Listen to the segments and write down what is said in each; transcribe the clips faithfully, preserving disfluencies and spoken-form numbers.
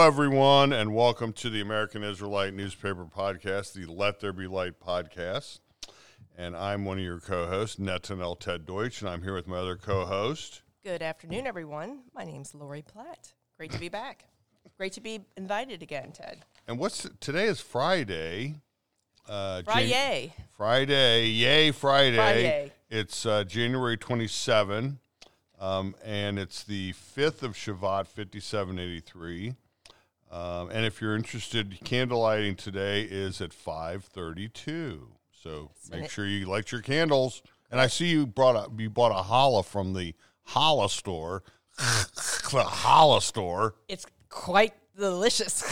Hello, everyone, and welcome to the American Israelite Newspaper Podcast, the Let There Be Light podcast. And I'm one of your co-hosts, Netanel Ted Deutsch, and I'm here with my other co-host. Good afternoon, everyone. My name's Lori Platt. Great to be back. Great to be invited again, Ted. And what's today is Friday. Uh, Friday. Jan- Friday. Yay, Friday. Friday. It's uh, January twenty-seventh, um, and it's the fifth of Shavat, fifty-seven eighty-three. Um, and if you're interested, candlelighting today is at five thirty-two. So make sure you light your candles. And I see you brought a you bought a challah from the challah store. The challah store. It's quite delicious.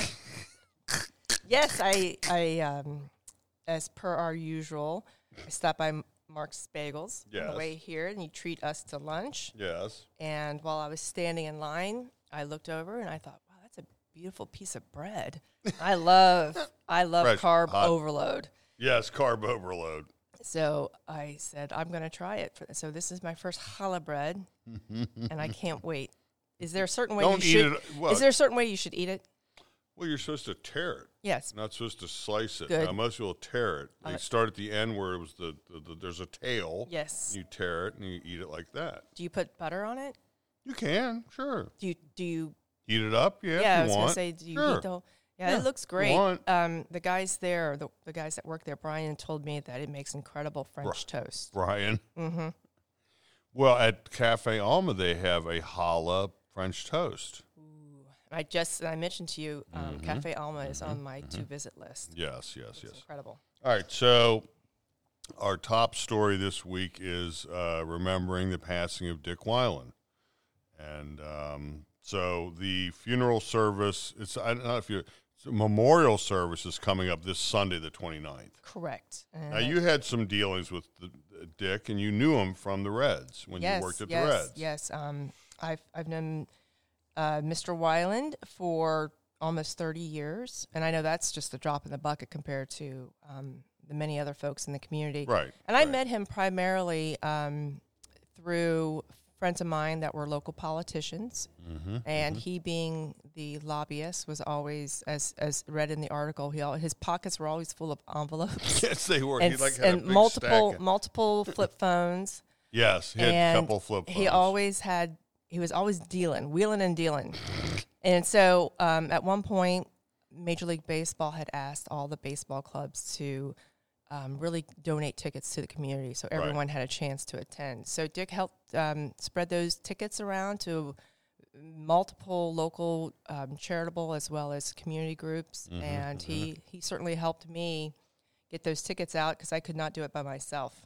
Yes, I I um, as per our usual, I stopped by Mark's Bagels Yes. on the way here, and you treat us to lunch. Yes. And while I was standing in line, I looked over and I thought, wow, that's a beautiful piece of bread. I love I love Fresh, carb hot. overload. Yes, carb overload. So I said, I'm going to try it. For, so this is my first challah bread, and I can't wait. Is there a certain way Don't you eat should? it. What? Is there a certain way you should eat it? Well, you're supposed to tear it. Yes. Not supposed to slice it. Good. Now, most people tear it. They Uh, start at the end where it was the, the, the there's a tail. Yes. You tear it and you eat it like that. Do you put butter on it? You can, sure. Do you? Do you? Heat it up, yeah. Yeah, I if was you going want. to say, do you Sure. eat the whole? Yeah, Yeah, it looks if you great. want. Um, the guys there, the, the guys that work there, Brian told me that it makes incredible French toast. Brian. Mm-hmm. Well, at Cafe Alma, they have a challah French toast. I just I mentioned to you, um, Mhm. Cafe Alma is Mhm. on my Mhm. to visit list. Yes, yes, It's yes. incredible. All right, so our top story this week is uh, remembering the passing of Dick Weiland. And um, so the funeral service, it's I don't know if you, it's a memorial service is coming up this Sunday, the twenty-ninth. Correct. And Now, you had some dealings with the, uh, Dick, and you knew him from the Reds when yes, you worked at yes, the Reds. Yes, um, I've I've known uh, Mister Weiland for almost thirty years, and I know that's just a drop in the bucket compared to um, the many other folks in the community. Right. And I right. met him primarily um, through friends of mine that were local politicians, Mm-hmm, and he, being the lobbyist, was always, as as read in the article, he al- his pockets were always full of envelopes. Yes, they were. and he like s- had a and big multiple stack of- multiple flip phones. Yes, he had and a couple flip phones. He always had, he was always dealing, wheeling and dealing. And so um, at one point, Major League Baseball had asked all the baseball clubs to um, really donate tickets to the community so Right. everyone had a chance to attend. So Dick helped um, spread those tickets around to multiple local um, charitable as well as community groups. Mhm, and he, he certainly helped me get those tickets out because I could not do it by myself.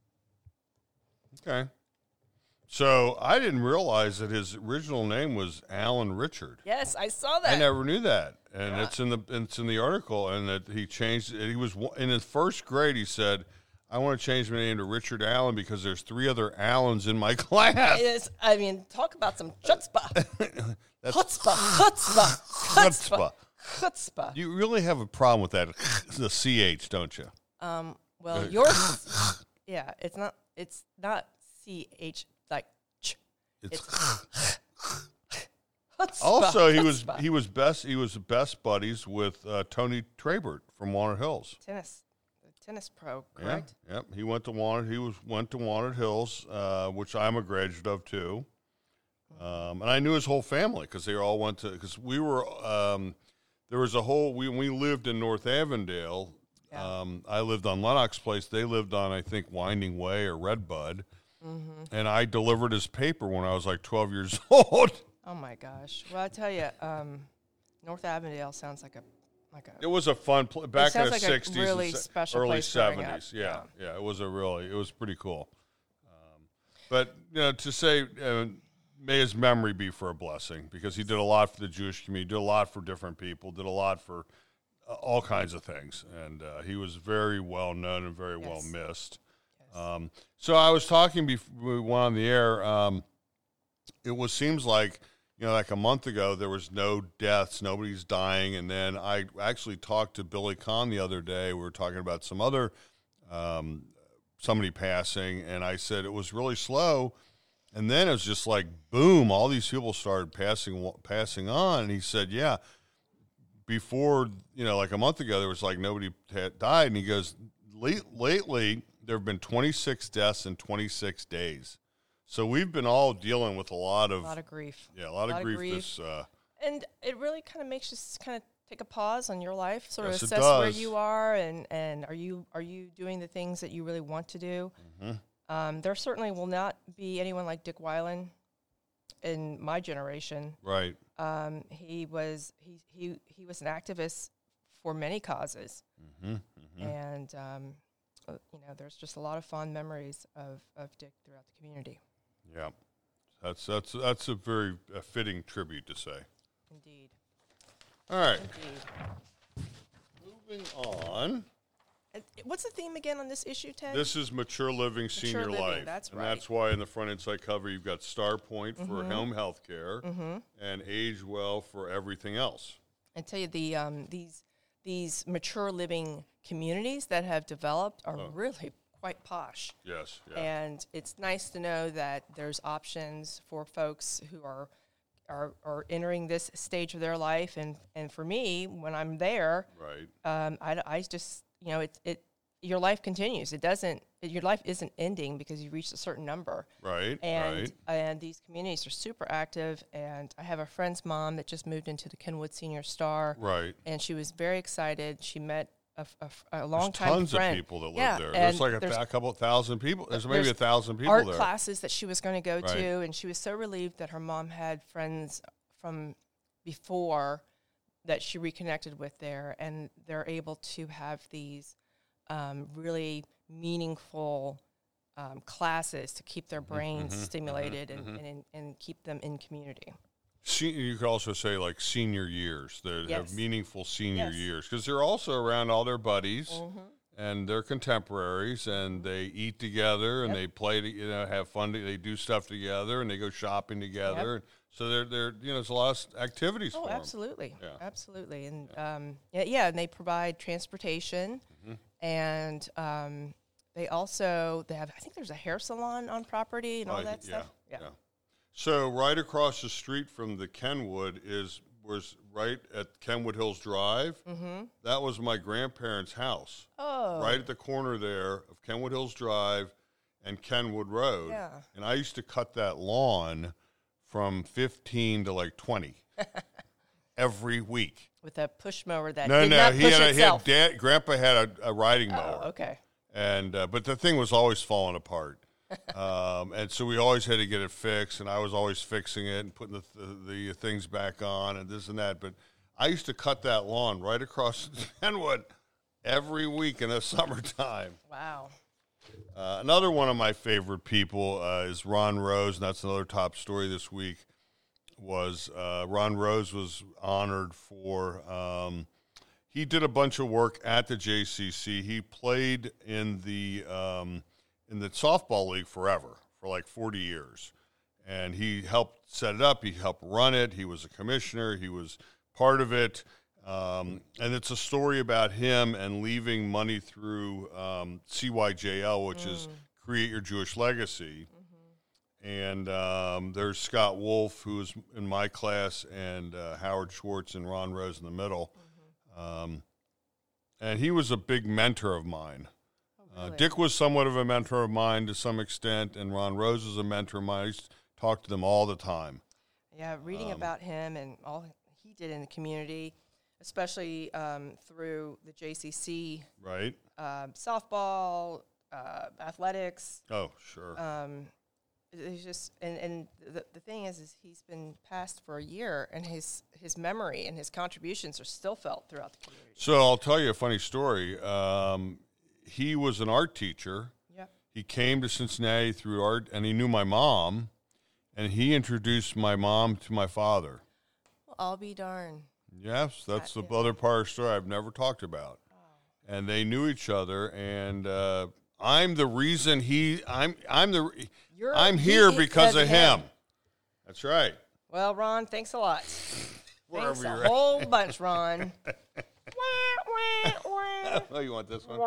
Okay. So I didn't realize that his original name was Alan Richard. Yes, I saw that. I never knew that, and Yeah. it's in the it's in the article, and that he changed. He was in his first grade. He said, "I want to change my name to Richard Allen because there's three other Allens in my class." It is, I mean, talk about some chutzpah. That's Chutzpah, chutzpah, chutzpah, chutzpah. chutzpah. You really have a problem with that, the C H, don't you? Um, well, Uh, yours, yeah, it's not, it's not C H like ch. It's, It's chutzpah, also he was chutzpah. he was best he was best buddies with uh, Tony Trabert from Walnut Hills. tennis, tennis pro, Yeah, correct? yep. He went to Walnut. He was went to Walnut Hills, uh, which I'm a graduate of too. Um, and I knew his whole family because they all went to because we were um, there was a whole we we lived in North Avondale. Yeah. Um, I lived on Lennox Place. They lived on I think Winding Way or Redbud, Mm-hmm. and I delivered his paper when I was like twelve years old. Oh my gosh! Well, I tell you, um, North Avondale sounds like a like a. It was a fun pl- back in sounds the like a sixties, really and se- special early place growing up. seventies. Yeah, yeah, it was a really it was pretty cool. Um, but you know, to say uh, may his memory be for a blessing because he did a lot for the Jewish community, did a lot for different people, did a lot for uh, all kinds of things, and uh, he was very well known and very Yes. well missed. Yes. Um, so I was talking before we went on the air. Um, it was seems like you know, like a month ago, there was no deaths, nobody's dying, and then I actually talked to Billy Kahn the other day. We were talking about some other um, somebody passing, and I said it was really slow, and then it was just like boom, all these people started passing passing on, and he said, yeah. before, you know, like a month ago, there was like nobody had died. And he goes, Late, lately, there have been twenty-six deaths in twenty-six days. So we've been all dealing with a lot of, a lot of grief. Yeah, a lot, a lot of, grief of grief. This, uh, and it really kind of makes you kind of take a pause on your life, sort yes, of assess where you are, and, and are you are you doing the things that you really want to do? Mm-hmm. Um, there certainly will not be anyone like Dick Weiland in my generation. Right. Um, he was he he he was an activist for many causes, mm-hmm. Mm-hmm. and um, uh, you know, there's just a lot of fond memories of, of Dick throughout the community. Yeah, that's that's that's a very uh, fitting tribute to say. Indeed. All right. Indeed. Moving on. And what's the theme again on this issue, Ted? This is Mature Living Senior Mature Living, Life. that's and right. that's why in the front inside cover you've got Star Point for Mm-hmm. home health care Mm-hmm. and Age Well for everything else. I tell you, the um, these these mature living communities that have developed are Oh. really quite posh. Yes. Yeah. And it's nice to know that there's options for folks who are are, are entering this stage of their life. And, and for me, when I'm there, right. um, I, I just, you know, it, it your life continues. It doesn't, your life isn't ending because you reached a certain number. Right, and, right. And these communities are super active. And I have a friend's mom that just moved into the Kenwood Senior Star. Right. And she was very excited. She met a, a, a long There's time tons friend. of people that live yeah, there. and There's like a there's th- couple thousand people. There's maybe there's a thousand people art there. classes that she was going to go Right. to, and she was so relieved that her mom had friends from before that she reconnected with there, and they're able to have these um, really meaningful um, classes to keep their brains mm-hmm, stimulated mm-hmm, and, mm-hmm. and, and keep them in community. Se- you could also say like senior years. They Yes. have meaningful senior Yes. years because they're also around all their buddies Mm-hmm. and they're contemporaries and they eat together and Yep. they play, to, you know, have fun. To, they do stuff together and they go shopping together. Yep. So they're they're you know there's a lot of activities Oh, for 'em. absolutely, Yeah. absolutely, and um, yeah, yeah, and they provide transportation, Mhm. and um, they also they have. I think there's a hair salon on property and all Right, that yeah, stuff. Yeah. yeah. So right across the street from the Kenwood is was right at Kenwood Hills Drive. Mm-hmm. That was my grandparents' house. Oh, Right at the corner there of Kenwood Hills Drive and Kenwood Road. Yeah. And I used to cut that lawn from fifteen to like twenty every week. with a push mower that No, did no, not he push had, a, he had itself. dad, Grandpa had a, a riding mower. Oh, okay. And uh, but the thing was always falling apart. um, and so we always had to get it fixed, and I was always fixing it and putting the, the, the things back on and this and that. But I used to cut that lawn right across Kenwood every week in the summertime. Wow. Uh, another one of my favorite people uh, is Ron Rose, and that's another top story this week. Was uh, Ron Rose was honored for um, he did a bunch of work at the J C C. He played in the um, in the softball league forever for like forty years, and he helped set it up. He helped run it. He was a commissioner. He was part of it. Um, and it's a story about him and leaving money through um, C Y J L, which mm. is Create Your Jewish Legacy. Mm-hmm. And um, there's Scott Wolf, who was in my class, and uh, Howard Schwartz and Ron Rose in the middle. Mm-hmm. Um, and he was a big mentor of mine. Oh, really? uh, Dick was somewhat of a mentor of mine to some extent, and Ron Rose is a mentor of mine. I used to talk to them all the time. Yeah, reading um, about him and all he did in the community, especially um, through the J C C, right? Um, softball, uh, athletics. Oh, sure. Um, it's just, and, and the, the thing is, is he's been passed for a year, and his his memory and his contributions are still felt throughout the community. So I'll tell you a funny story. Um, he was an art teacher. Yeah. He came to Cincinnati through art, and he knew my mom, and he introduced my mom to my father. Well, I'll be darned. Yes, that's that the other part of the story I've never talked about. Oh. And they knew each other, and uh, I'm the reason he. I'm. I'm the. You're, I'm here he, because of him. him. That's right. Well, Ron, thanks a lot. Wherever thanks you're a at. whole bunch, Ron. wah, wah, wah. Oh, you want this one?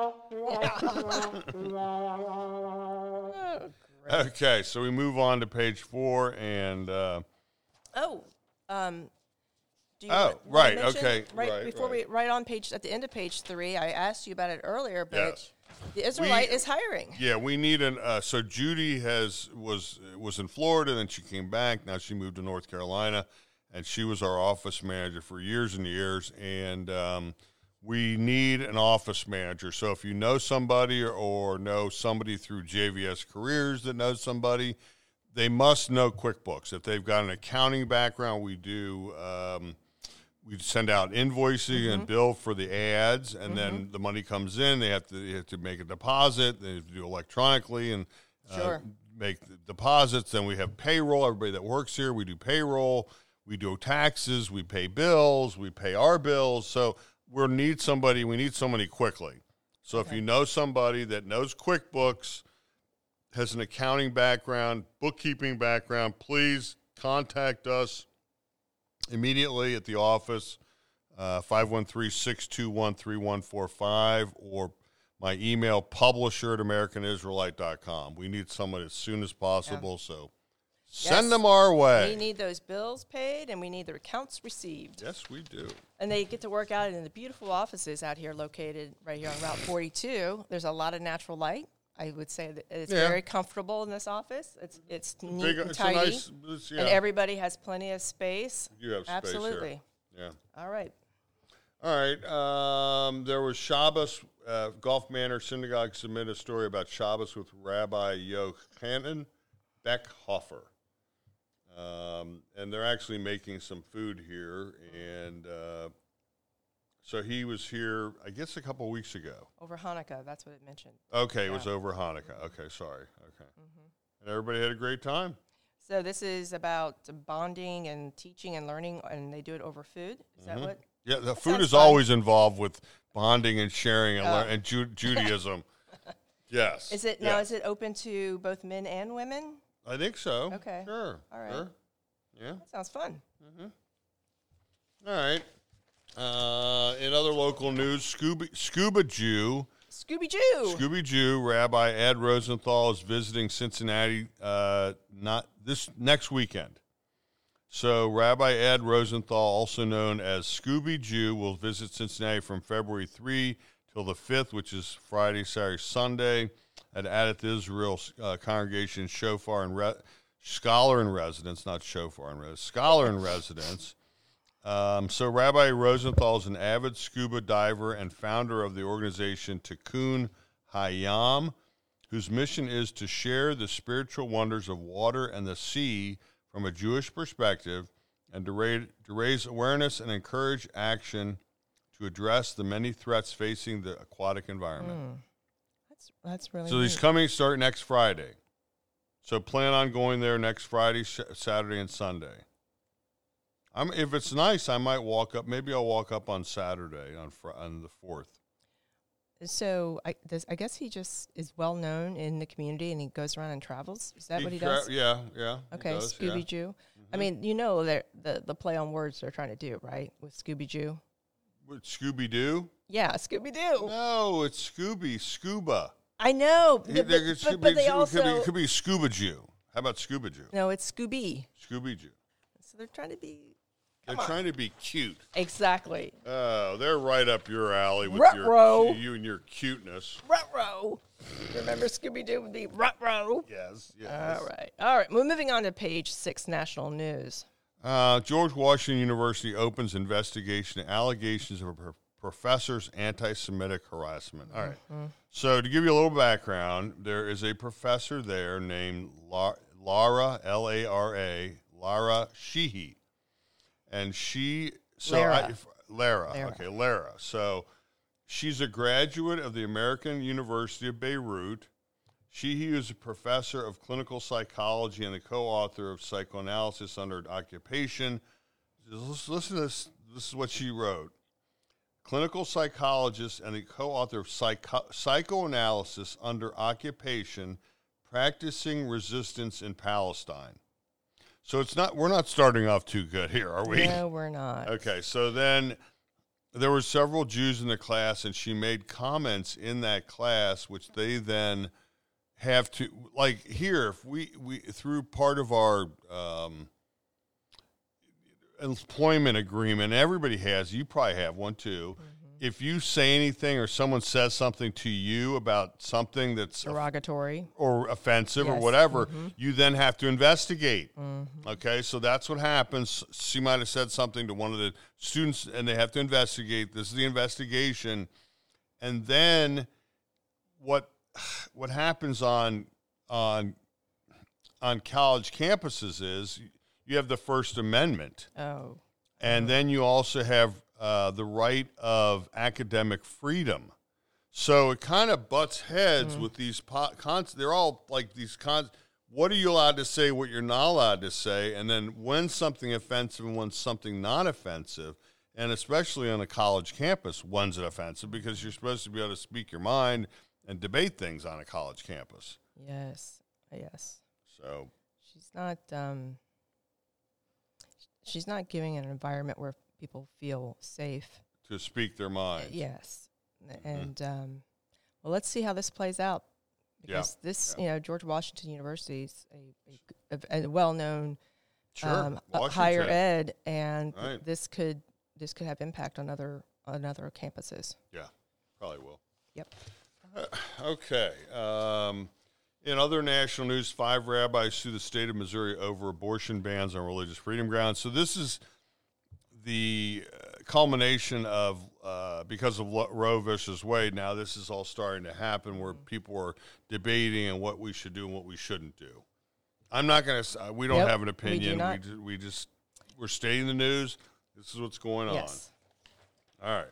oh, okay, so we move on to page four, and uh, oh, um. Do you Oh, want, want right, to mention? okay, Right, right, before right. we right on page at the end of page three, I asked you about it earlier, but Yes. the Israelite We- is hiring. Yeah, we need an. Uh, so Judy has was was in Florida, then she came back. Now she moved to North Carolina, and she was our office manager for years and years. And um, we need an office manager. So if you know somebody or, or know somebody through J V S Careers that knows somebody, they must know QuickBooks. If they've got an accounting background, we do. Um, we send out invoicing Mm-hmm. and bill for the ads, and mm-hmm. then the money comes in. They have to they have to make a deposit. They have to do electronically and uh, Sure. make the deposits. Then we have payroll. Everybody that works here, we do payroll. We do taxes. We pay bills. We pay our bills. So we need somebody. We need somebody quickly. So Okay. if you know somebody that knows QuickBooks, has an accounting background, bookkeeping background, please contact us immediately at the office, uh, five one three, six two one, three one four five, or my email, publisher at american israelite dot com. We need someone as soon as possible, so send Yes. them our way. We need those bills paid, and we need their accounts received. Yes, we do. And they get to work out in the beautiful offices out here located right here on Route forty-two. There's a lot of natural light. I would say that it's Yeah. very comfortable in this office. It's it's neat Big, and it's a tidy, nice, it's, yeah, and everybody has plenty of space. you have space Absolutely. here. Yeah. All right. All right. Um, there was Shabbos. Uh, Gulf Manor Synagogue submitted a story about Shabbos with Rabbi Yochanan Beckhofer. Um, and they're actually making some food here. And uh, so he was here, I guess, a couple weeks ago. Over Hanukkah, that's what it mentioned. Okay, it was Yeah. over Hanukkah. Okay, sorry. Okay. Mm-hmm. And everybody had a great time. So this is about bonding and teaching and learning, and they do it over food. Is that Mhm. what? Yeah, the That food sounds is fun. always involved with bonding and sharing and, Oh. lear- and Ju- Judaism. Yes. Is it now? yes. Is it open to both men and women? I think so. Okay. Sure. All right. Sure. Yeah. That sounds fun. All right. Uh, in other local news, Scuba, Scuba Jew, Scooby Doo. Scooby Jew, Rabbi Ed Rosenthal is visiting Cincinnati uh, not this next weekend. So Rabbi Ed Rosenthal, also known as Scooby Jew, will visit Cincinnati from February third till the fifth, which is Friday, Saturday, Sunday, at Adat Israel uh, Congregation Shofar and Re- Scholar in Residence, not Shofar in Residence, Scholar in Residence. Um, so Rabbi Rosenthal is an avid scuba diver and founder of the organization Tikkun Hayam, whose mission is to share the spiritual wonders of water and the sea from a Jewish perspective and to, ra- to raise awareness and encourage action to address the many threats facing the aquatic environment. Mm. That's that's really. So he's neat. coming start next Friday. So plan on going there next Friday, sh- Saturday, and Sunday. I'm, if it's nice, I might walk up. Maybe I'll walk up on Saturday on fr- on the fourth. So I, does, I guess he just is well known in the community, and he goes around and travels. Is that what he tra- does? Yeah, yeah. he Okay, does, yeah. Scooby Jew. I mean, you know the the play on words they're trying to do, right? With Scooby Jew. What, Scooby Doo? Yeah, Scooby Doo. No, it's Scooby Scuba. I know, He- but, there but, could but, be- but they could also be, could be Scuba Jew. How about Scuba Jew? no, it's Scooby. Scooby Jew. So they're trying to be They're Come on. trying to be cute. exactly Oh, they're right up your alley with Ruh-roh. your you and your cuteness. Ruh-roh. Remember Scooby Doo would be Ruh-roh. Yes, yes. All right, all right. Well, moving on to page six, national news. Uh, George Washington University opens investigation into allegations of a pro- professor's anti-Semitic harassment. All right. Mm-hmm. So to give you a little background, there is a professor there named La- Lara, L A R A, Lara Sheehy. And she, so Lara. I, if, Lara, Lara. okay, Lara. So she's a graduate of the American University of Beirut. She is a professor of clinical psychology and the co-author of Psychoanalysis Under Occupation. Just listen to this. This is what she wrote. Clinical psychologist and the co-author of Psycho- Psychoanalysis Under Occupation, Practicing Resistance in Palestine. So it's not. We're not starting off too good here, are we? No, we're not. Okay, so then there were several Jews in the class, and she made comments in that class, which they then have to, like here, if we, we through part of our um, employment agreement, everybody has, you probably have one too. Mm-hmm. If you say anything or someone says something to you about something that's derogatory or offensive yes. or whatever, mm-hmm. you then have to investigate. Mm-hmm. Okay, so that's what happens. She might have said something to one of the students, and they have to investigate. This is the investigation. And then what what happens on on on college campuses is you have the First Amendment. Oh. And then you also have uh, the right of academic freedom. So it kind of butts heads mm-hmm. with these po- cons. They're all like these cons. What are you allowed to say, what you're not allowed to say, and then when something offensive and when something not offensive, and especially on a college campus, when's it offensive? Because you're supposed to be able to speak your mind and debate things on a college campus. Yes, yes. So she's not. Um, she's not giving an environment where people feel safe to speak their mind. Uh, yes, mm-hmm. and um, well, let's see how this plays out. Because yeah. this, yeah. you know, George Washington University is a, a, a well-known sure. um, higher ed, and right. th- this could this could have impact on other on other campuses. Yeah, probably will. Yep. Uh, okay. Um, in other national news, five rabbis sue the state of Missouri over abortion bans on religious freedom grounds. So this is the uh, culmination of, uh, because of Roe versus Wade, now this is all starting to happen where people are debating on what we should do and what we shouldn't do. I'm not going to, uh, we don't yep, have an opinion. We, we, ju- we just, we're stating the news. This is what's going on. Yes. All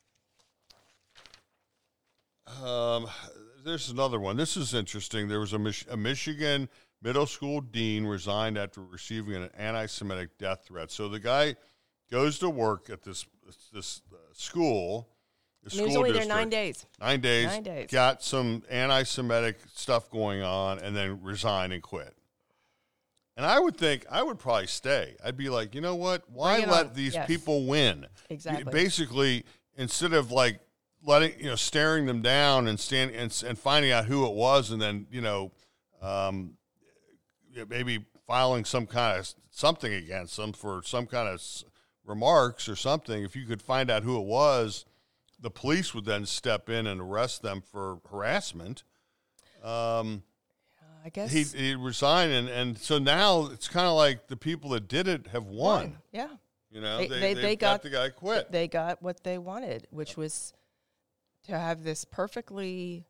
right. Um, there's another one. This is interesting. There was a, Mich- a Michigan middle school dean resigned after receiving an anti-Semitic death threat. So the guy goes to work at this this uh, school. The he was only there nine days. Nine days. Nine days. Got some anti-Semitic stuff going on, and then resigned and quit. And I would think I would probably stay. I'd be like, you know what? Why let on. these yes. people win? Exactly. Basically, instead of like letting you know, staring them down and stand and, and finding out who it was, and then you know, um, maybe filing some kind of something against them for some kind of remarks or something. If you could find out who it was, the police would then step in and arrest them for harassment. Um, I guess he he resigned, and, and so now it's kind of like the people that did it have won. won. Yeah, you know, they they, they, they got, got the guy quit. They got what they wanted, which was to have this perfectly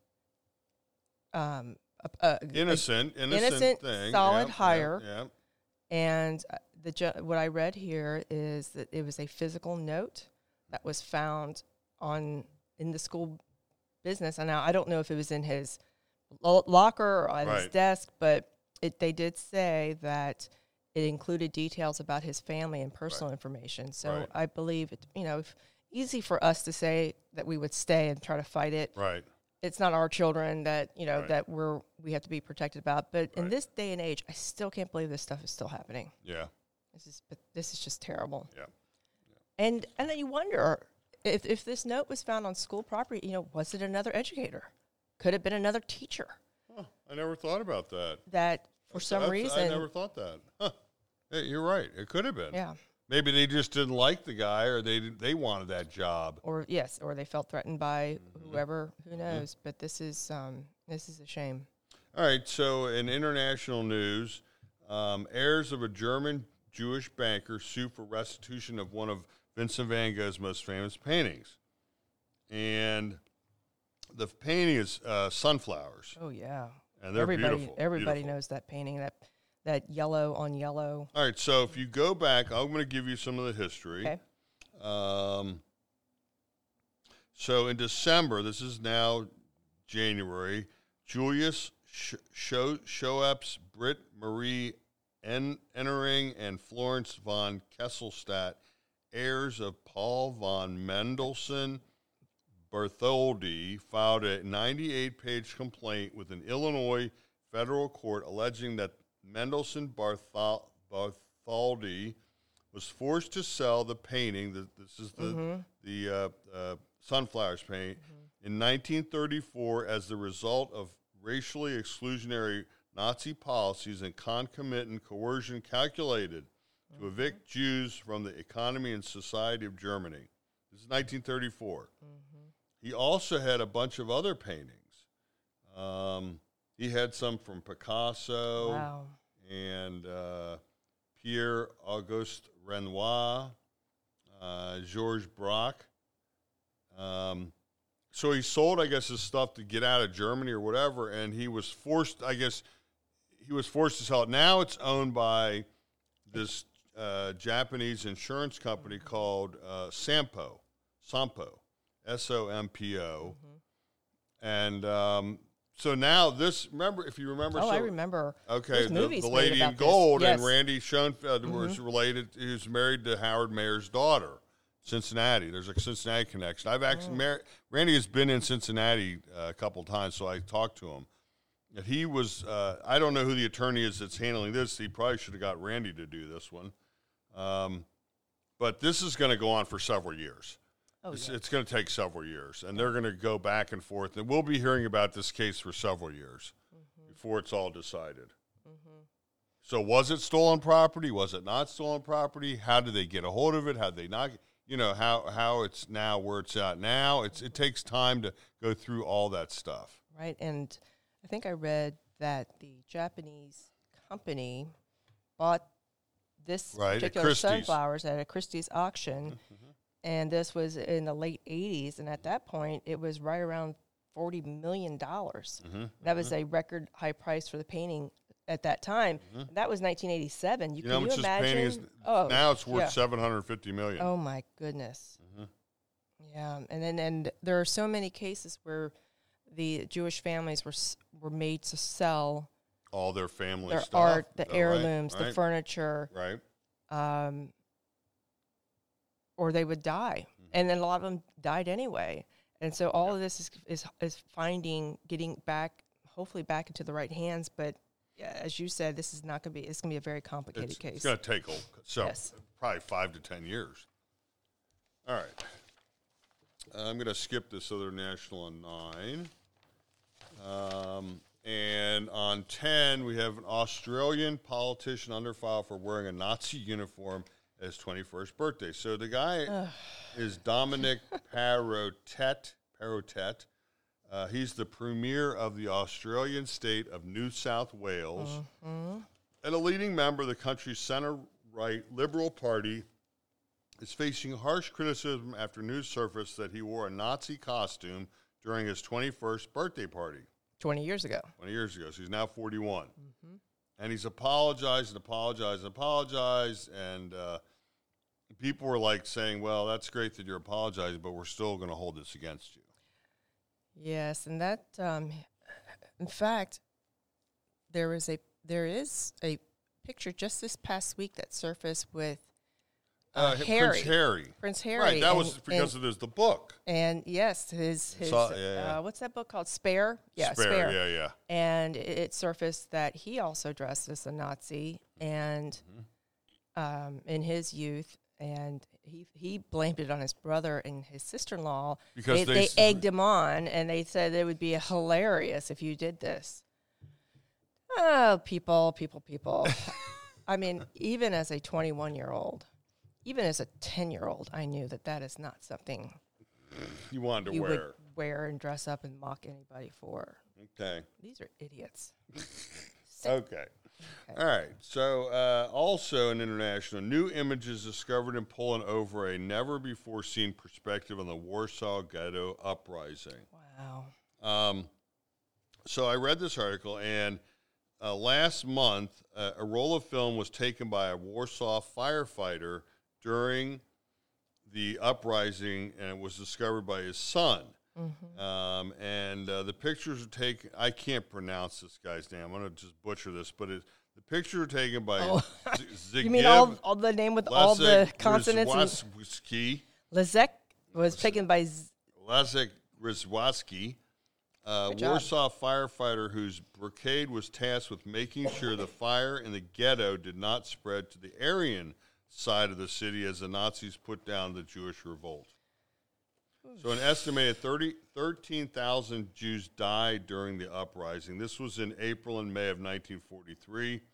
um, uh, innocent, a, innocent, innocent, thing. solid yeah, hire. Yeah, yeah. And the ju- what I read here is that it was a physical note that was found on in the school business. And now I don't know if it was in his lo- locker or on right. his desk, but it, they did say that it included details about his family and personal right. information. So right. I believe it. You know, if, easy for us to say that we would stay and try to fight it. Right. It's not our children that, you know, right. that we're, we have to be protected about. But right. in this day and age, I still can't believe this stuff is still happening. Yeah. This is, but this is just terrible. Yeah. yeah. And, and then you wonder if, if this note was found on school property, you know, was it another educator? Could have been another teacher. Huh, I never thought about that. That for That's, some that's, reason. I never thought that. Huh. Hey, you're right. It could have been. Yeah. Maybe they just didn't like the guy, or they they wanted that job. Or yes, or they felt threatened by mm-hmm. whoever. Who knows? Mm-hmm. But this is um, this is a shame. All right. So in international news, um, heirs of a German Jewish banker sue for restitution of one of Vincent van Gogh's most famous paintings, and the painting is uh, sunflowers. Oh yeah, and they're everybody, beautiful. Everybody beautiful. knows that painting. That that yellow on yellow. All right, so if you go back, I'm going to give you some of the history. Okay. Um, so in December, this is now January, Julius Sh- Scho- Schoep's Britt Marie en- Ennering and Florence von Kesselstadt, heirs of Paul von Mendelssohn Bartholdy, filed a ninety-eight page complaint with an Illinois federal court alleging that Mendelssohn Barthol- Bartholdy was forced to sell the painting. The, this is the mm-hmm. the uh, uh, sunflowers painting mm-hmm. in nineteen thirty-four as the result of racially exclusionary Nazi policies and concomitant coercion calculated to evict Jews from the economy and society of Germany. This is nineteen thirty-four. Mm-hmm. He also had a bunch of other paintings. Um, he had some from Picasso Wow. and uh, Pierre-Auguste Renoir, uh, Georges Braque. Um, so he sold, I guess, his stuff to get out of Germany or whatever, and he was forced, I guess, he was forced to sell it. Now it's owned by this uh, Japanese insurance company called uh, Sampo, Sampo, S O M P O. Mm-hmm. And um, so now this, remember, if you remember. Oh, so, I remember. Okay, the, movies the made Lady in about this. Gold, Yes. and Randy Schoenfeld Mm-hmm. was related, he was married to Howard Mayer's daughter, Cincinnati. There's a Cincinnati connection. I've actually, oh. mar- Randy has been in Cincinnati uh, a couple times, so I talked to him. And he was, uh, I don't know who the attorney is that's handling this. He probably should have got Randy to do this one. Um, but this is going to go on for several years. Oh, it's, yeah. it's going to take several years, and they're going to go back and forth. And we'll be hearing about this case for several years mm-hmm. before it's all decided. Mm-hmm. So was it stolen property? Was it not stolen property? How did they get a hold of it? How did they not? You know, how, how it's now where it's at now. It's It takes time to go through all that stuff. Right, and I think I read that the Japanese company bought this right, particular sunflowers at a Christie's auction, mm-hmm. and this was in the late eighties, and at that point, it was right around forty million dollars. Mm-hmm. That was mm-hmm. a record high price for the painting at that time. Mm-hmm. That was nineteen eighty-seven. You, you can know how you much imagine? this painting is? Oh, now it's worth yeah. seven hundred fifty million dollars. Oh, my goodness. Mm-hmm. Yeah, and then and there are so many cases where the Jewish families were were made to sell all their family their stuff, art, the heirlooms, right? the right. furniture, right? Um, or they would die, mm-hmm. and then a lot of them died anyway. And so all yeah. of this is, is is finding, getting back, hopefully back into the right hands. But yeah, as you said, this is not going to be. It's going to be a very complicated it's, case. It's going to take a, so yes. probably five to ten years. All right, uh, I'm going to skip this other national on nine. Um, and on ten, we have an Australian politician under file for wearing a Nazi uniform at his twenty-first birthday. So the guy is Dominic Perrottet. Perrottet. Uh, he's the premier of the Australian state of New South Wales mm-hmm. and a leading member of the country's centre-right Liberal Party. Is facing harsh criticism after news surfaced that he wore a Nazi costume during his twenty-first birthday party. twenty years ago. twenty years ago. So he's now forty-one. Mm-hmm. And he's apologized and apologized and apologized. And uh, people were like saying, well, that's great that you're apologizing, but we're still going to hold this against you. Yes. And that, um, in fact, there is a there is a picture just this past week that surfaced with Uh, uh, Harry. Prince Harry. Prince Harry. Right, that and, was because and, of his, the book. And, yes, his, his Saw, yeah, yeah. Uh, what's that book called? Spare? Yeah, Spare, Spare. yeah, yeah. And it, it surfaced that he also dressed as a Nazi and mm-hmm. um, in his youth, and he he blamed it on his brother and his sister-in-law. Because they, they, they s- egged him on, and they said it would be hilarious if you did this. Oh, people, people, people. I mean, even as a twenty-one-year-old, even as a ten-year-old, I knew that that is not something you wanted to you wear. would wear and dress up and mock anybody for. Okay. These are idiots. okay. okay. All right. So, uh, also in international, new images discovered in Poland over a never-before-seen perspective on the Warsaw Ghetto uprising. Wow. Um, so I read this article, and uh, last month, uh, a roll of film was taken by a Warsaw firefighter during the uprising, and it was discovered by his son. Mm-hmm. Um, and uh, the pictures are taken, I can't pronounce this guy's name. I'm going to just butcher this, but it, the pictures are taken by oh. Z- You mean all, all the name with Leszek all the consonants? Rizwacki. Leszek was taken by Z- Leszek Rizwacki, a Warsaw firefighter whose brigade was tasked with making sure the fire in the ghetto did not spread to the Aryan side of the city as the Nazis put down the Jewish revolt. So an estimated thirty, thirteen thousand Jews died during the uprising. This was in April and May of nineteen forty-three.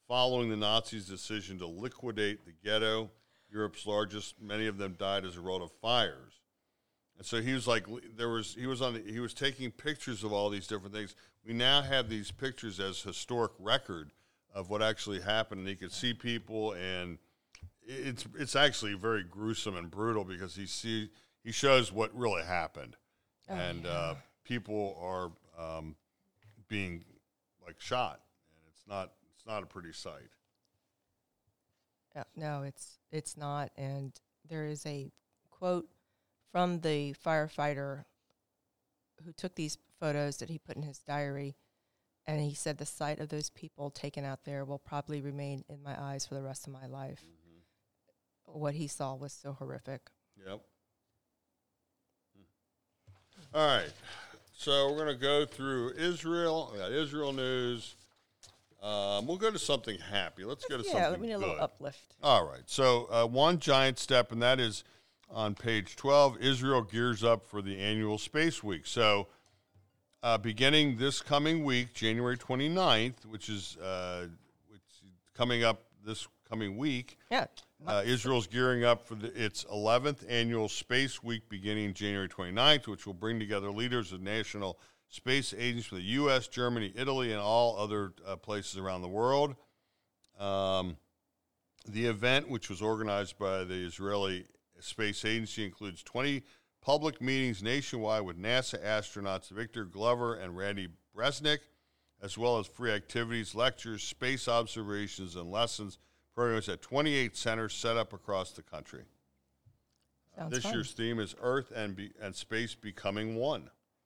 following the Nazis' decision to liquidate the ghetto, Europe's largest. Many of them died as a result of fires. And so he was like, there was he was on the, he was taking pictures of all these different things. We now have these pictures as historic record of what actually happened, and he could see people, and it's it's actually very gruesome and brutal because he see he shows what really happened, oh, and yeah. uh, people are um, being like shot, and it's not it's not a pretty sight. Uh, no, it's it's not, and there is a quote from the firefighter who took these photos that he put in his diary, and he said the sight of those people taken out there will probably remain in my eyes for the rest of my life. Mm-hmm. What he saw was so horrific. Yep. All right. So we're going to go through Israel. We got Israel news. Um, we'll go to something happy. Let's go to yeah, something let me need a little good. uplift. All right. So uh, one giant step, and that is on page twelve, Israel gears up for the annual Space Week. So uh, beginning this coming week, January twenty-ninth, which is uh, which is coming up this coming week, yeah, uh, Israel's gearing up for the, its eleventh annual Space Week beginning January twenty-ninth, which will bring together leaders of national space agencies from the U S, Germany, Italy, and all other uh, places around the world. Um, the event, which was organized by the Israeli Space Agency, includes twenty public meetings nationwide with NASA astronauts Victor Glover and Randy Bresnik, as well as free activities, lectures, space observations, and lessons programs at twenty-eight centers set up across the country. Uh, this fun. year's theme is Earth and, be, and Space Becoming One.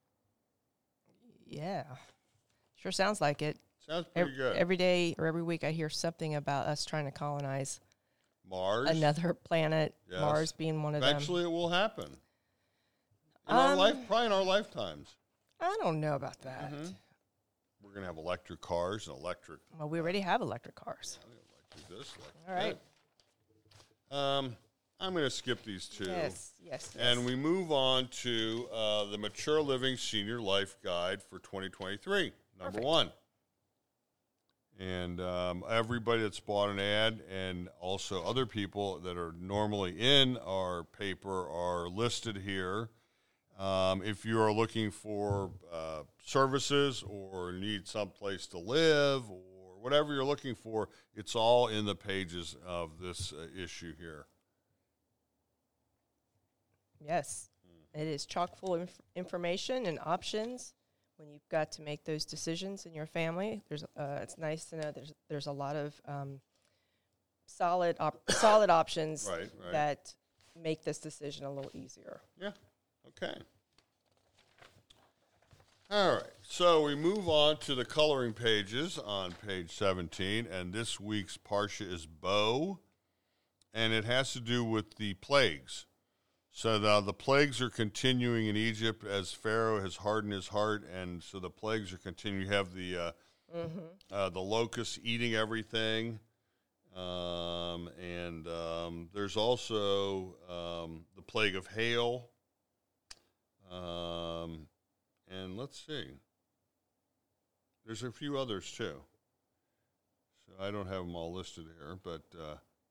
Yeah, sure sounds like it. Sounds pretty every, good. Every day or every week I hear something about us trying to colonize Mars. Another planet, Yes. Mars being one of Eventually them. it will happen. In Um, our life, probably in our lifetimes. I don't know about that. Mm-hmm. We're going to have electric cars and electric. Well, we already have electric cars. Electric this, electric All right. that. Um, I'm going to skip these two. Yes, yes, yes. And we move on to uh, the Mature Living Senior Life Guide for twenty twenty-three, number Perfect. one. And um, everybody that's bought an ad and also other people that are normally in our paper are listed here. Um, if you are looking for uh, services or need someplace to live or whatever you're looking for, it's all in the pages of this uh, issue here. Yes, it is chock full of inf- information and options when you've got to make those decisions in your family. There's, uh, it's nice to know there's there's a lot of um, solid op- solid options Right, right. that make this decision a little easier. Yeah. Okay. All right. So we move on to the coloring pages on page seventeen, and this week's Parsha is Bo, and it has to do with the plagues. So now the plagues are continuing in Egypt as Pharaoh has hardened his heart, and so the plagues are continuing. You have the uh, mm-hmm. uh, the locusts eating everything, um, and um, there's also um, the plague of hail. Um, and let's see, there's a few others too. So I don't have them all listed here, but. Uh,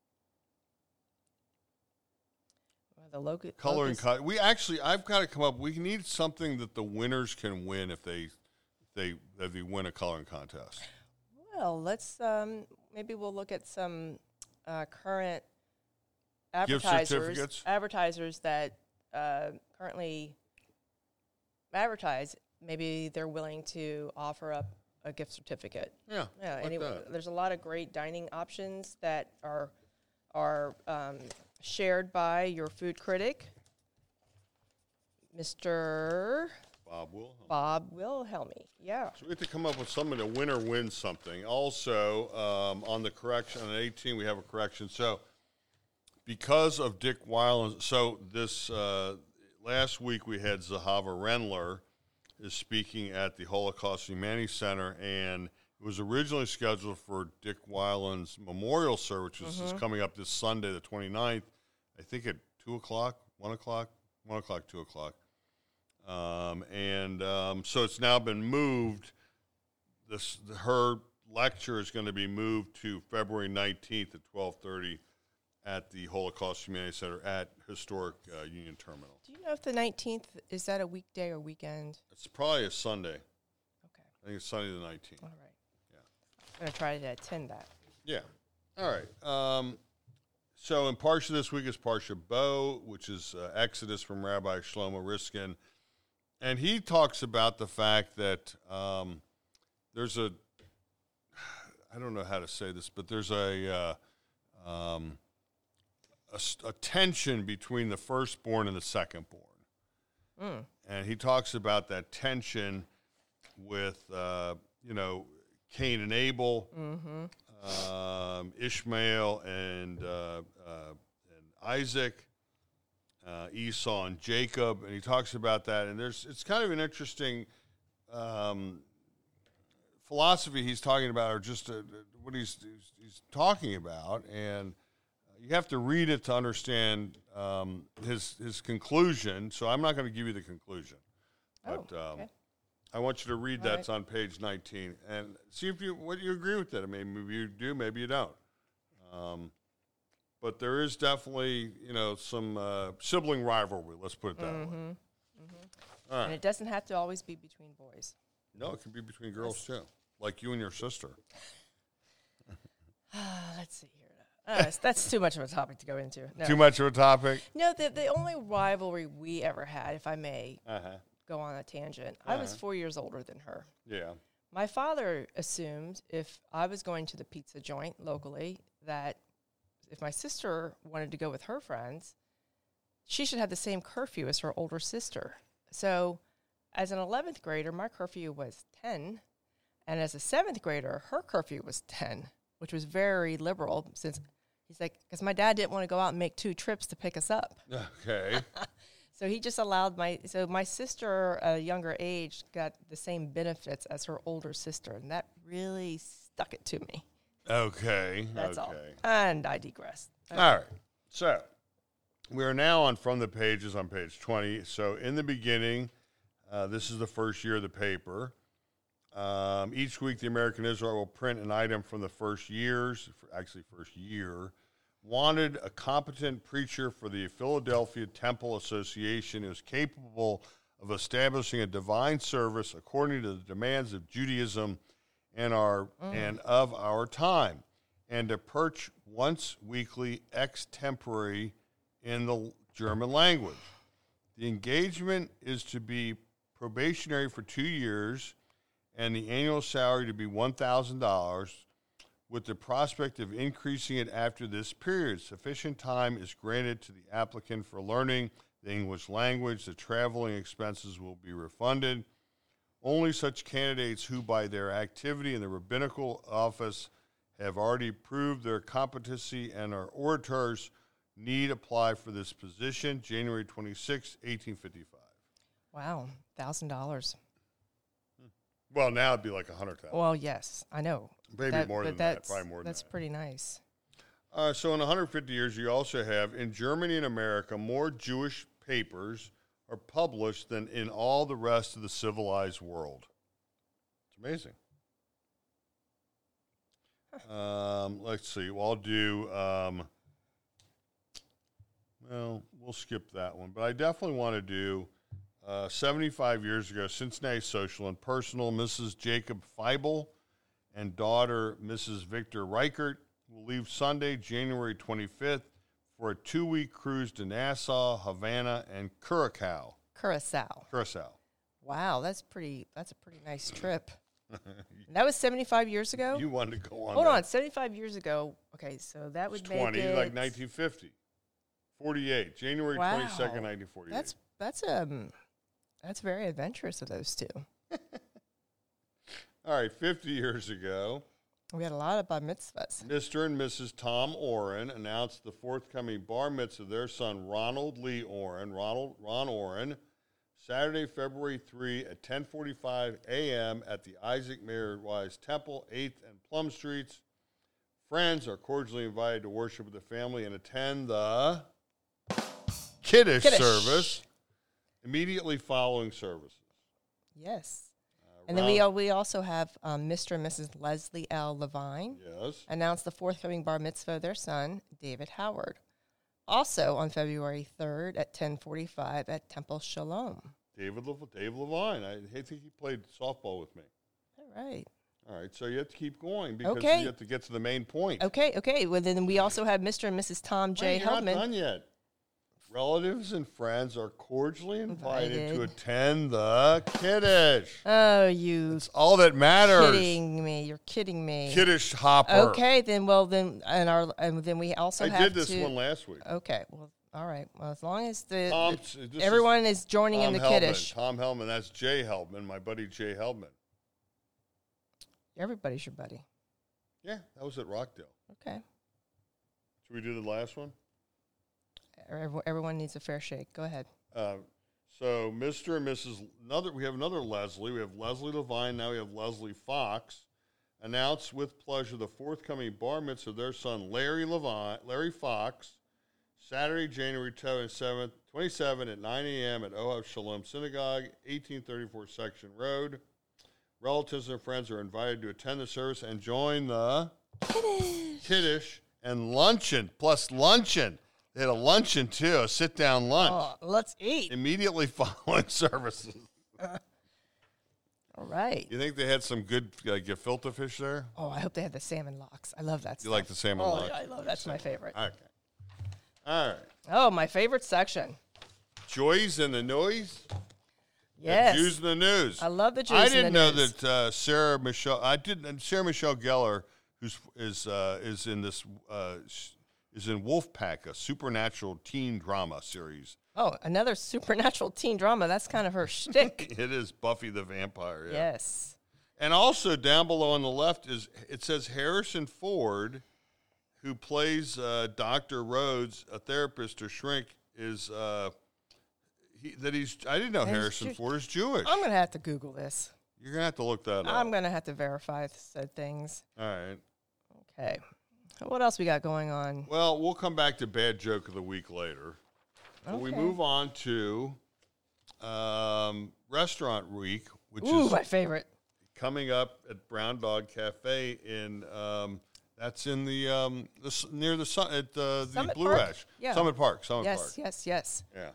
The logo- Coloring locust. cut. We actually, I've got to come up. We need something that the winners can win if they, if they, if they win a coloring contest. Well, let's um, maybe we'll look at some uh, current Gift advertisers, certificates? advertisers that uh, currently advertise. Maybe they're willing to offer up a gift certificate. Yeah, Yeah. like Anyway, that. there's a lot of great dining options that are are um, shared by your food critic, Mister Bob Wilhelm. Bob Wilhelmy. Yeah. So we have to come up with something. A winner wins something. Also, um, on the correction on eighteen, we have a correction. So because of Dick Weiland, so this uh, last week we had Zahava Rendler is speaking at the Holocaust Humanities Center, and it was originally scheduled for Dick Weiland's memorial service, which Mm-hmm. is coming up this Sunday, the twenty-ninth, I think at two o'clock, one o'clock, one o'clock, two o'clock. Um, and um, so it's now been moved. This her lecture is going to be moved to February nineteenth at twelve thirty at the Holocaust Humanities Center at historic uh, Union Terminal. Do you know if the nineteenth, is that a weekday or weekend? It's probably a Sunday. Okay. I think it's Sunday the nineteenth. All right. Yeah. I'm going to try to attend that. Yeah. All right. Um, so in Parsha this week is Parsha Bo, which is uh, Exodus from Rabbi Shlomo Riskin. And he talks about the fact that um, there's a, I don't know how to say this, but there's a, uh, um, a, a tension between the firstborn and the secondborn. Mm. And he talks about that tension with, uh, you know, Cain and Abel, mm-hmm. um, Ishmael and, uh, uh, and Isaac, uh, Esau and Jacob, and he talks about that. And there's it's kind of an interesting um, philosophy he's talking about, or just uh, what he's, he's he's talking about, and you have to read it to understand um, his his conclusion. So I'm not going to give you the conclusion, but. Oh, okay. Um, I want you to read All that. right. It's on page nineteen, and see if you what you agree with that. I mean, maybe you do, maybe you don't. Um, but there is definitely, you know, some uh, sibling rivalry. Let's put it that Mm-hmm. way. Mm-hmm. All right. And it doesn't have to always be between boys. No, it can be between girls too, like you and your sister. Let's see here. Uh, that's, that's too much of a topic to go into. No. Too much of a topic. No, the the only rivalry we ever had, if I may Uh-huh. go on a tangent, I was Uh-huh. four years older than her. Yeah. My father assumed if I was going to the pizza joint locally, that if my sister wanted to go with her friends, she should have the same curfew as her older sister. So as an eleventh grader, my curfew was ten. And as a seventh grader, her curfew was ten, which was very liberal since he's like, because my dad didn't want to go out and make two trips to pick us up. Okay. So he just allowed my, so my sister at a younger age got the same benefits as her older sister, and that really stuck it to me. Okay. That's okay. all. And I digress. Okay. All right. So we are now on From the Pages on page twenty. So in the beginning, uh, this is the first year of the paper. Um, each week, the American Israelite will print an item from the first years, actually first year. Wanted a competent preacher for the Philadelphia Temple Association who is capable of establishing a divine service according to the demands of Judaism and our mm. and of our time, and to perch once weekly extempore in the German language. The engagement is to be probationary for two years, and the annual salary to be one thousand dollars, with the prospect of increasing it after this period. Sufficient time is granted to the applicant for learning the English language. The traveling expenses will be refunded. Only such candidates who, by their activity in the rabbinical office, have already proved their competency and are orators need apply for this position. January twenty-sixth, eighteen fifty-five. Wow, one thousand dollars. Well, now it'd be like one hundred thousand dollars. Well, yes, I know. Maybe that, more than that, probably more than that's that. That's pretty nice. Uh, so in one hundred fifty years, you also have, in Germany and America, more Jewish papers are published than in all the rest of the civilized world. It's amazing. Um, let's see. Well, I'll do, um, well, we'll skip that one. But I definitely want to do uh, seventy-five years ago, Cincinnati Social and Personal, Missus Jacob Feibel and daughter, Missus Victor Reichert, will leave Sunday, January twenty-fifth, for a two-week cruise to Nassau, Havana, and Curacao. Curacao. Curacao. Wow, that's pretty. That's a pretty nice trip. That was seventy-five years ago? You wanted to go on Hold that. on, seventy-five years ago. Okay, so that would It's make twenty, it... like nineteen fifty. forty-eight, January Wow. twenty-second, nineteen forty-eight. That's, that's, um, that's very adventurous of those two. All right, fifty years ago, We had a lot of bar mitzvahs. Mister and Missus Tom Oren announced the forthcoming bar mitzvah of their son, Ronald Lee Oren, Ronald Ron Oren, Saturday, February third at ten forty-five a.m. at the Isaac Mayer Wise Temple, eighth and Plum Streets. Friends are cordially invited to worship with the family and attend the Kiddush, Kiddush. service immediately following services. Yes. Uh, And then we al- we also have um, Mister and Missus Leslie L. Levine. Yes. Announced the forthcoming bar mitzvah of their son, David Howard. Also on February third at ten forty-five at Temple Shalom. David Le- Dave Levine. I, I think he played softball with me. All right. All right, so you have to keep going because Okay. you have to get to the main point. Okay, okay. Well, then we also have Mister and Missus Tom J. Wait, you're not Heldman. done yet. Relatives and friends are cordially invited, Invited. to attend the Kiddush. Oh, you It's all that matters. kidding me? You're kidding me. Kiddush hopper. Okay, then well then and our and then we also I have did this to, one last week. Okay, well, all right. Well, as long as the, Tom, the- this everyone is, joining Tom in the Hellman. Kiddush, Tom Hellman. That's Jay Hellman, my buddy Jay Hellman. everybody's your buddy. Yeah, that was at Rockdale. Okay, Should we do the last one? Every- everyone needs a fair shake. Go ahead. Uh, so, Mister and Missus Another, we have another Leslie. We have Leslie Levine. Now we have Leslie Fox. Announce with pleasure the forthcoming bar mitzvah of their son Larry Levine, Larry Fox, Saturday, January twenty-seventh, twenty-seven at nine a.m. at Ohav Shalom Synagogue, eighteen thirty-four Section Road. Relatives and friends are invited to attend the service and join the Kiddush. Kiddush and luncheon, plus luncheon. They had a luncheon, too, a sit-down lunch. Oh, let's eat. Immediately following services. All right. You think they had some good uh, gefilte fish there? Oh, I hope they have the salmon lox. I love that You stuff. like the salmon Oh, lox? yeah, I love that's my favorite. Okay. All right. Oh, my favorite section. Joys and the noise? Yes. The Jews and the news. I love the Jews I and didn't the know news. that uh, Sarah Michelle, I didn't, Sarah Michelle Gellar, who's is uh, is in this, uh, sh- is in Wolfpack, a supernatural teen drama series. Oh, another supernatural teen drama. That's kind of her shtick. It is Buffy the Vampire. Yeah. Yes. And also down below on the left is it says Harrison Ford, who plays uh, Doctor Rhodes, a therapist or shrink, is uh, he, that he's. I didn't know And he's Harrison Jew- Ford is Jewish. I'm going to have to Google this. You're gonna have to look that up. I'm going to have to verify said things. All right. Okay. What else we got going on? Well, we'll come back to bad joke of the week later. But we Okay. move on to um, restaurant week, which Ooh, is my favorite. coming up at Brown Dog Cafe in um, that's in the, um, the s- near the sun at uh, the Summit Blue Park? Ash Yeah. Summit Park Summit Yes, Park yes, yes, yeah.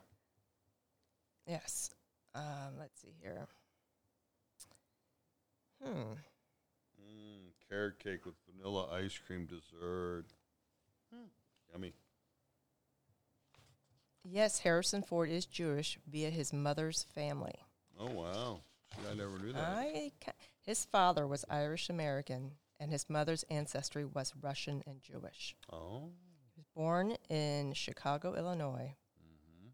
yes. Um, let's see here. Hmm. Mm, carrot cake with vanilla ice cream dessert. Hmm. Yummy. Yes, Harrison Ford is Jewish via his mother's family. Oh wow! See, I never knew that. I ca- his father was Irish American, and his mother's ancestry was Russian and Jewish. Oh. He was born in Chicago, Illinois, Mm-hmm.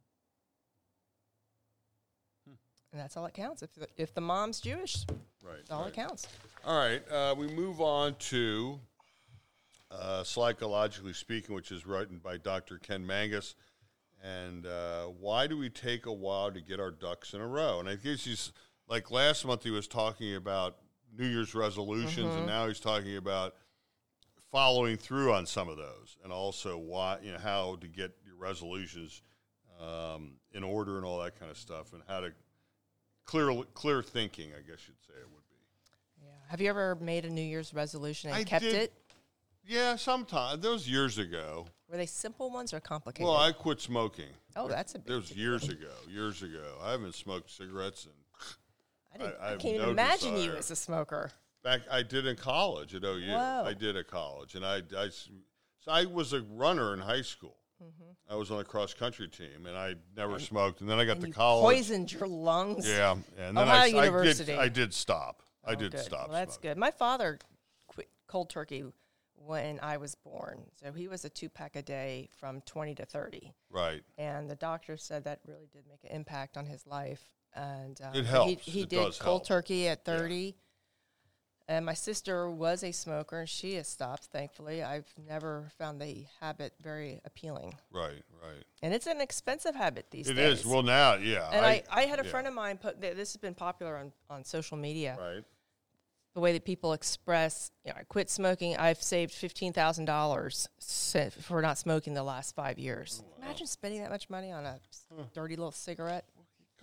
and that's all that counts. If the, if the mom's Jewish, Right. that's all right. that counts. All right, uh, we move on to uh, Psychologically Speaking, which is written by Doctor Ken Mangus. And uh, why do we take a while to get our ducks in a row? And I guess he's, like last month he was talking about New Year's resolutions, and now he's talking about following through on some of those, and also why, you know, how to get your resolutions um, in order and all that kind of stuff, and how to clear clear thinking, I guess you'd say it would be. Yeah. Have you ever made a New Year's resolution and I kept did. it? Yeah, sometimes. Those years ago. Were they simple ones or complicated? Well, I quit smoking. oh, that's a big That was deal. years ago. Years ago. I haven't smoked cigarettes, and I, didn't, I- I, I have can't even no imagine you desire. as a smoker. back I did in college at O U. Whoa. I did at college, and I, I s- so I was a runner in high school. I was on the cross country team, and I never smoked. And then I got And to you college. poisoned your lungs. Yeah, and then Ohio I, University. I did. I did stop. I Oh, did good. stop. Well, that's smoking. good. My father quit cold turkey when I was born, so he was a two pack a day from twenty to thirty, Right. and the doctor said that really did make an impact on his life. And um, It helps. He, he It did does cold help. turkey at thirty. And my sister was a smoker, and she has stopped, thankfully. I've never found the habit very appealing. Right. Right. And it's an expensive habit these It days. is. Well, now, yeah. And I, I, had a yeah. friend of mine put, th- this has been popular on, on social media, Right. the way that people express, you know, I quit smoking, I've saved fifteen thousand dollars for not smoking the last five years. Oh, Imagine spending that much money on a s- dirty little cigarette.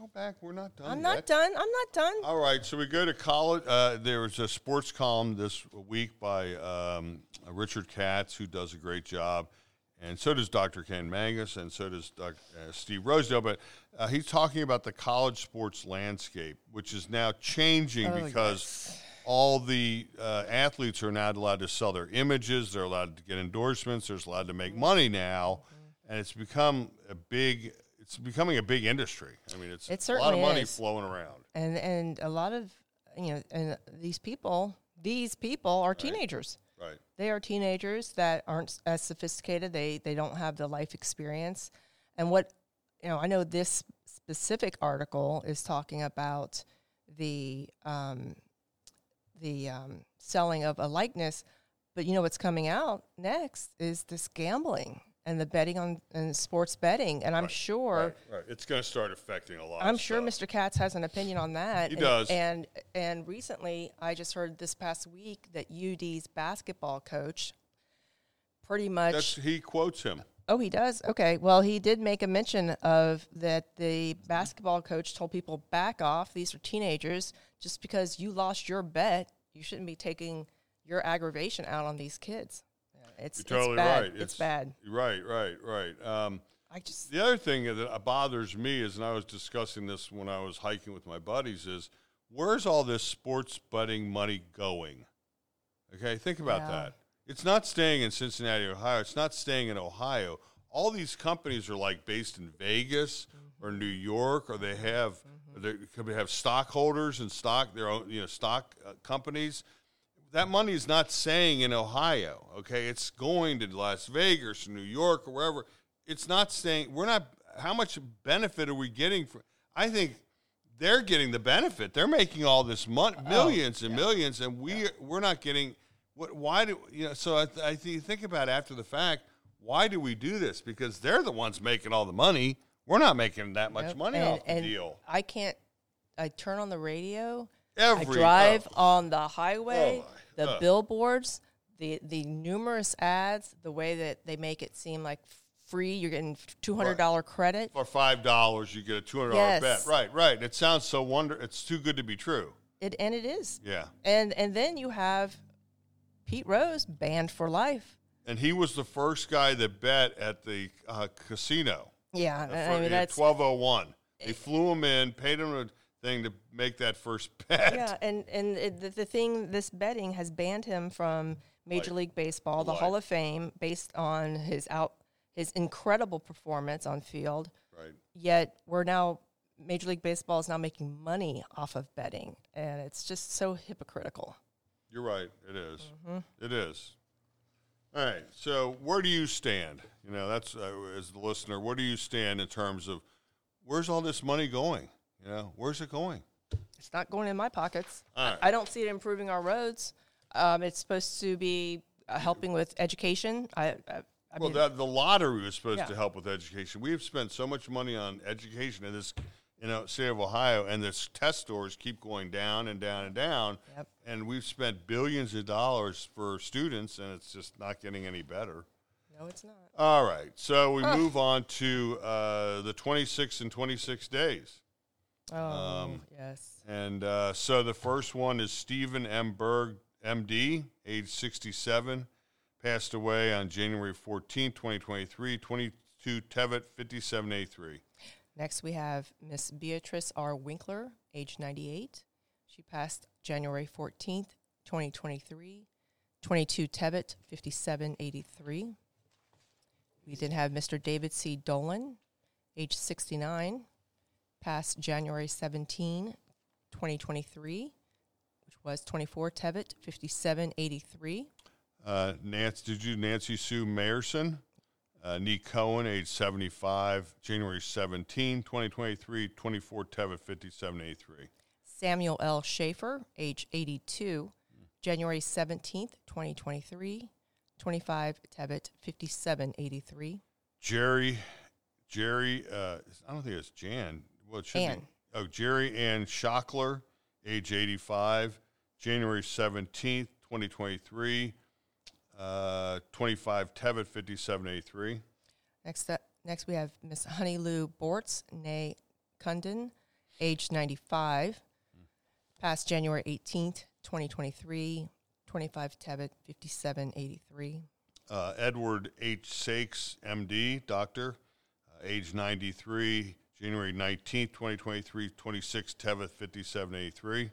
go back. We're not done I'm yet. not done. I'm not done. All right, so we go to college. Uh, there was a sports column this week by um, Richard Katz, who does a great job, and so does Doctor Ken Mangus, and so does Doctor Uh, Steve Rosedale. But uh, he's talking about the college sports landscape, which is now changing Oh, because yes. all the uh, athletes are now allowed to sell their images. They're allowed to get endorsements. They're allowed to make money now, and it's become a big. It's becoming a big industry. I mean, it's It a lot of certainly money is. flowing around. And and a lot of you know, and these people, these people are teenagers. Right. They are teenagers that aren't as sophisticated. They they don't have the life experience. And what you know, I know this specific article is talking about the um, the um, selling of a likeness, but you know what's coming out next is this gambling and the betting on and sports betting. And I'm Right, sure Right, right. It's going to start affecting a lot. I'm of sure stuff. Mister Katz has an opinion on that. He and, does. And and recently, I just heard this past week that U D's basketball coach pretty much. That's, he quotes him. Oh, he does? Okay. Well, he did make a mention of that the basketball coach told people, back off. These are teenagers. Just because you lost your bet, you shouldn't be taking your aggravation out on these kids. It's, You're totally it's bad. right. It's, It's- bad. Right, right, right. Um, I just. the other thing that bothers me is, and I was discussing this when I was hiking with my buddies, is where's all this sports betting money going? Okay, think about Yeah. that. It's not staying in Cincinnati, Ohio. It's not staying in Ohio. All these companies are like based in Vegas Mm-hmm. or New York, or they have they could have stockholders and stock their own, you know, stock uh, companies. That money is not staying in Ohio. Okay, it's going to Las Vegas or New York or wherever. It's not staying. We're not. How much benefit are we getting from? I think they're getting the benefit. They're making all this money, millions and yeah. millions, and we we're not getting. What? Why do you know? So I, th- I th- think about it after the fact. Why do we do this? Because they're the ones making all the money. We're not making that much Yep. money and, off the and deal. I can't. I turn on the radio. Every I drive oh, on the highway, Oh, the uh. billboards, the the numerous ads, the way that they make it seem like free. You're getting two hundred dollar credit. for five dollars, you get a two hundred dollar Yes. bet. Right, right. It sounds so wonder. It's too good to be true. It and it is. Yeah. And and then you have Pete Rose banned for life. And he was the first guy that bet at the uh, casino. Yeah, Uh, I for- mean at that's twelve oh one. They flew him in, paid him a thing to make that first bet. yeah, and and it, the, the thing, this betting has banned him from Major Life. League Baseball, the Life. Hall of Fame, based on his out his incredible performance on field. Right. Yet we're now Major League Baseball is now making money off of betting, and it's just so hypocritical. You're right. It is. Mm-hmm. It is. All right. So where do you stand? You know, that's uh, as the listener. Where do you stand in terms of where's all this money going? You know, where's it going? It's not going in my pockets. All right. I don't see it improving our roads. Um, it's supposed to be uh, helping with education. I, I, I Well, mean, that, the lottery was supposed Yeah. to help with education. We have spent so much money on education in this, you know, state of Ohio, and this test scores keep going down and down and down. Yep. And we've spent billions of dollars for students, and it's just not getting any better. no, it's not. All right, so we move on to uh, the twenty-six and twenty-six days. Oh, Um, yes. And uh, so the first one is Stephen M. Berg, M D, age sixty-seven, passed away on January fourteenth, twenty twenty-three, twenty-two Tevitt, fifty-seven eighty-three. Next, we have Miss Beatrice R. Winkler, age ninety-eight. She passed January fourteenth, twenty twenty-three, twenty-two Tevitt, fifty-seven eighty-three. We then have Mister David C. Dolan, age sixty-nine, passed January seventeenth, twenty twenty-three, which was twenty-four Tevitt, fifty-seven eighty-three. Uh, Nancy, did you Nancy Sue Mayerson? Uh, Nee Cohen, age seventy-five, January seventeenth, twenty twenty-three, twenty-four Tevitt, fifty-seven eighty-three. Samuel L. Schaefer, age eighty-two, January seventeenth, twenty twenty-three, twenty-five Tevitt, fifty-seven eighty-three. Jerry, Jerry, uh, I don't think it's Jan. Well, it should Ann. be. Oh, Jerry Ann Schockler, age eighty-five, January seventeenth, twenty twenty-three, uh, twenty-five Tevitt, fifty-seven eighty-three. Next up, next we have Miss Honey Lou Bortz, née Cundon, age ninety-five, passed January eighteenth, twenty twenty-three, twenty-five Tevitt, fifty-seven eighty-three. Uh, Edward H. Sakes, M D, doctor, uh, age ninety-three, January nineteenth, twenty twenty-three, twenty-six Tevitt, fifty-seven eighty-three.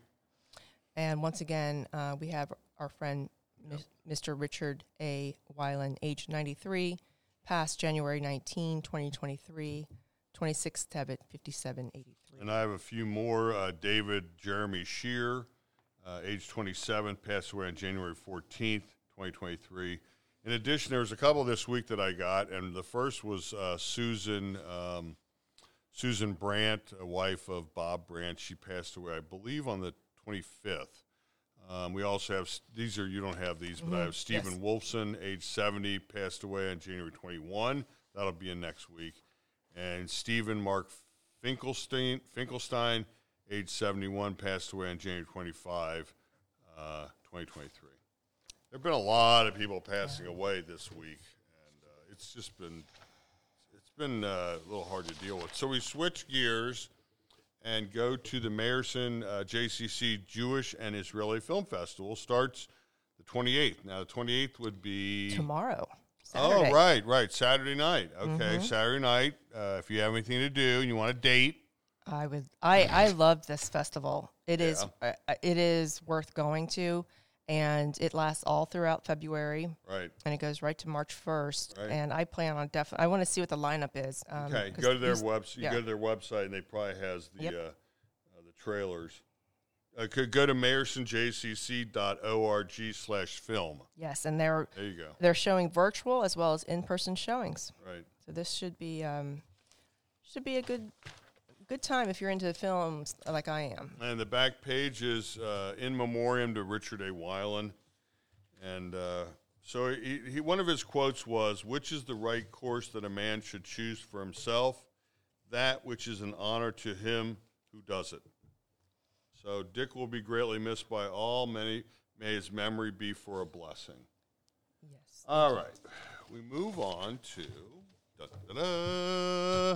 And once again, uh, we have our friend, yep. Mister Richard A. Weiland, age ninety-three, passed January nineteenth, twenty twenty-three, twenty-six Tevitt, fifty-seven eighty-three. And I have a few more. Uh, David Jeremy Shear, uh, age twenty-seven, passed away on January fourteenth, twenty twenty-three. In addition, there was a couple this week that I got, and the first was uh, Susan um, Susan Brandt, a wife of Bob Brandt. She passed away, I believe, on the twenty-fifth. Um, we also have, these are, you don't have these, but mm-hmm. I have Stephen yes. Wolfson, age seventy, passed away on January twenty-first. That'll be in next week. And Stephen Mark Finkelstein, Finkelstein, age seventy-one, passed away on January twenty-fifth, uh, twenty twenty-three. There have been a lot of people passing away this week, and uh, it's just been it's been uh, a little hard to deal with. So we switch gears and go to the Meyerson uh, J C C Jewish and Israeli Film Festival. Starts the twenty-eighth. Now, the twenty-eighth would be tomorrow. Saturday. Oh, right, right, Saturday night. Okay, mm-hmm. Saturday night. Uh, if you have anything to do and you want a date, I would. I I love this festival. It yeah. is. Uh, it is worth going to. And it lasts all throughout February. Right. And it goes right to March first. Right. And I plan on definitely, I want to see what the lineup is. Um, okay, go to their website. You yeah. go to their website, and they probably has the yep. uh, uh, the trailers. Uh, could go to meyerson j c c dot org slash film. Yes, and they're there you go. They're showing virtual as well as in-person showings. Right. So this should be um, should be a good good time if you're into films like I am. And the back page is uh, in memoriam to Richard A. Weiland. And uh, so he, he, one of his quotes was, "Which is the right course that a man should choose for himself? That which is an honor to him who does it." So Dick will be greatly missed by all. Many, may his memory be for a blessing. Yes. All right. We move on to da, da, da,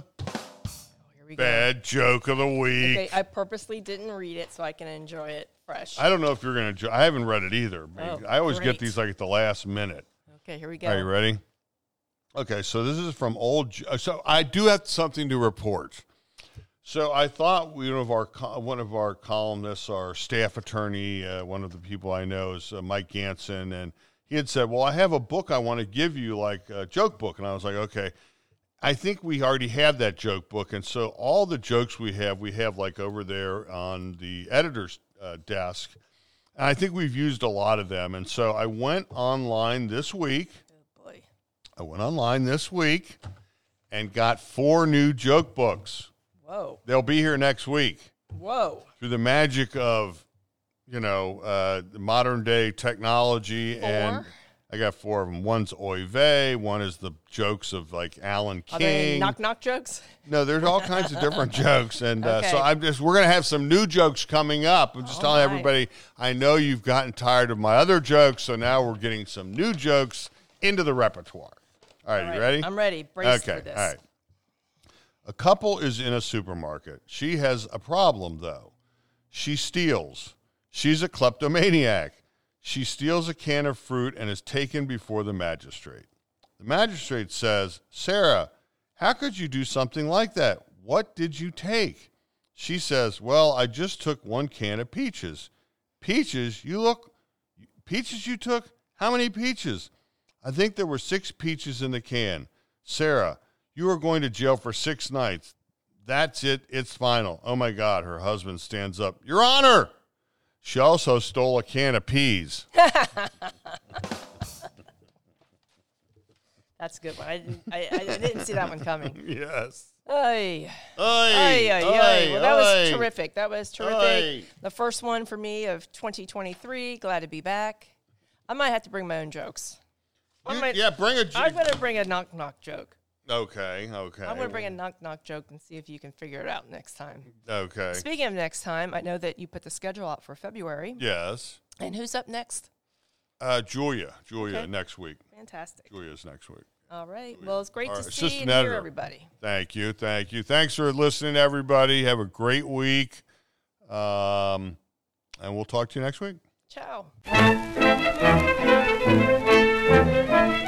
We bad go. joke of the week. Okay, I purposely didn't read it so I can enjoy it fresh. I don't know if you're going to. I haven't read it either. Oh, I always great. get these like at the last minute. Okay, here we go. Are you ready? Okay, so this is from old. So I do have something to report. So I thought one of our one of our columnists, our staff attorney, uh, one of the people I know is uh, Mike Ganson, and he had said, "Well, I have a book I want to give you, like a joke book," and I was like, "Okay." I think we already have that joke book, and so all the jokes we have, we have like over there on the editor's uh, desk, and I think we've used a lot of them. And so I went online this week. Oh boy! I went online this week and got four new joke books. Whoa! They'll be here next week. Whoa! Through the magic of, you know, uh, the modern day technology. Four? And I got four of them. One's oy vey. One is the jokes of like Alan King. Are they knock knock jokes? No, there's all kinds of different jokes, and uh, okay. so I'm just we're gonna have some new jokes coming up. I'm just all telling right. everybody. I know you've gotten tired of my other jokes, so now we're getting some new jokes into the repertoire. All right, all right. You ready? I'm ready. Brace okay, for this. all right. A couple is in a supermarket. She has a problem though. She steals. She's a kleptomaniac. She steals a can of fruit and is taken before the magistrate. The magistrate says, "Sarah, how could you do something like that? What did you take?" She says, "Well, I just took one can of peaches." "Peaches? You look, peaches you took? How many peaches?" "I think there were six peaches in the can." "Sarah, you are going to jail for six nights. That's it. It's final." Oh, my God. Her husband stands up. "Your Honor, she also stole a can of peas." That's a good one. I didn't, I, I didn't see that one coming. Yes. Ay. Ay, ay, ay, ay, ay. Well, that was ay. terrific. That was terrific. Ay. The first one for me of twenty twenty-three. Glad to be back. I might have to bring my own jokes. You, might, yeah, bring a joke. I'm going to bring a knock knock joke. Okay, okay. I'm going to bring a knock knock joke and see if you can figure it out next time. Okay. Speaking of next time, I know that you put the schedule out for February. Yes. And who's up next? Uh, Julia. Julia Okay. next week. Fantastic. Julia's next week. All right. Well, it's great Our to see assistant and hear editor. everybody. Thank you. Thank you. Thanks for listening, everybody. Have a great week. Um, and we'll talk to you next week. Ciao.